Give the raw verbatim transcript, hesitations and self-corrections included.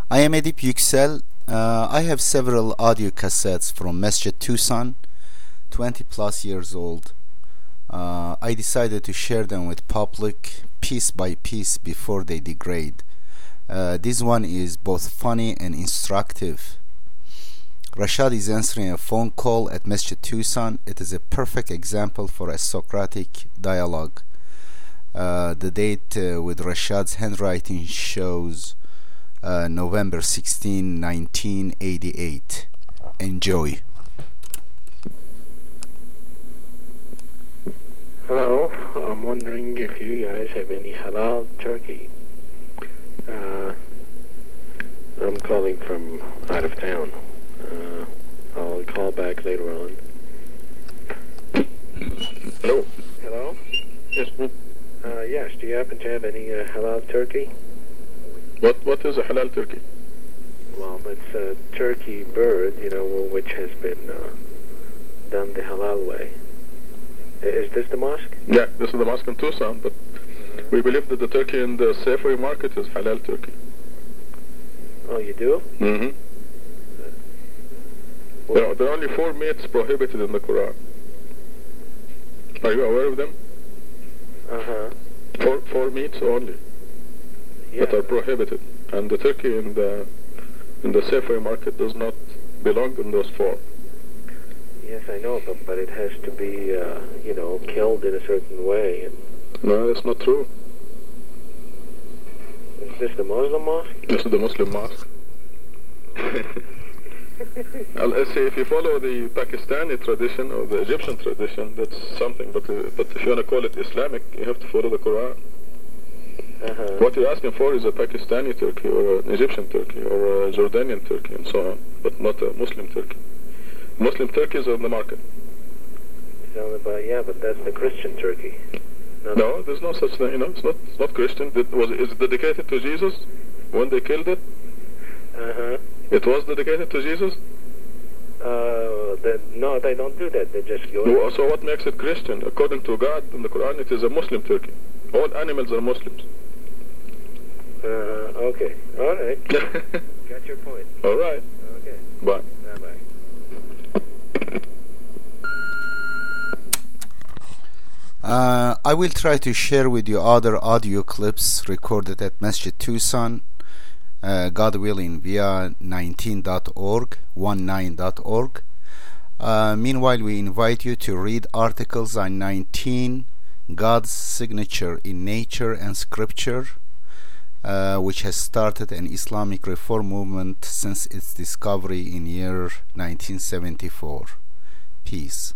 I am Edip Yüksel. Uh, I have several audio cassettes from Masjid Tucson, twenty plus years old. Uh, I decided to share them with public piece by piece before they degrade. Uh, this one is both funny and instructive. Rashad is answering a phone call at Masjid Tucson. It is a perfect example for a Socratic dialogue. Uh, the date uh, with Rashad's handwriting shows uh, November sixteenth, nineteen eighty-eight. Enjoy. Hello, I'm wondering if you guys have any halal turkey. Uh, I'm calling from out of town. Uh, I'll call back later on. Hello. Hello? Yes. Uh, yes, do you happen to have any uh, halal turkey? What What is a halal turkey? Well, it's a turkey bird, you know, which has been uh, done the halal way. Is this the mosque? Yeah, this is the mosque in Tucson, but Uh-huh. we believe that the turkey in the Safeway market is halal turkey. Oh, you do? Mm-hmm. There are, there are only four meats prohibited in the Quran. Are you aware of them? Uh-huh. Four four meats only Yeah. that are prohibited, and the turkey in the in the Safeway market does not belong in those four. Yes, I know, but, but it has to be, uh, you know, killed in a certain way. And No, that's not true. is this the Muslim mosque? This is the Muslim mosque. Uh, let's say if you follow the Pakistani tradition or the Egyptian tradition, that's something. But uh, but if you want to call it Islamic, you have to follow the Quran. Uh-huh. What you're asking for is a Pakistani turkey or an Egyptian turkey or a Jordanian turkey and so on, but not a Muslim turkey. Muslim turkeys are on the market. Sound about, yeah, but that's the Christian turkey. Not No, there's no such thing. You know, it's not it's not Christian. It was is it dedicated to Jesus when they killed it? Uh-huh. It was dedicated to Jesus. Uh, the, no, they don't do that. They just go... No, so what makes it Christian? According to God in the Quran, it is a Muslim turkey. All animals are Muslims. Uh, okay. All right. Got your point. All right. Okay. Bye. Bye-bye. Uh, I will try to share with you other audio clips recorded at Masjid Tucson, uh, God willing, via nineteen dot org, nineteen dot org. Uh, meanwhile, we invite you to read articles on nineteen, God's signature in nature and scripture, uh, which has started an Islamic reform movement since its discovery in year nineteen seventy-four. Peace.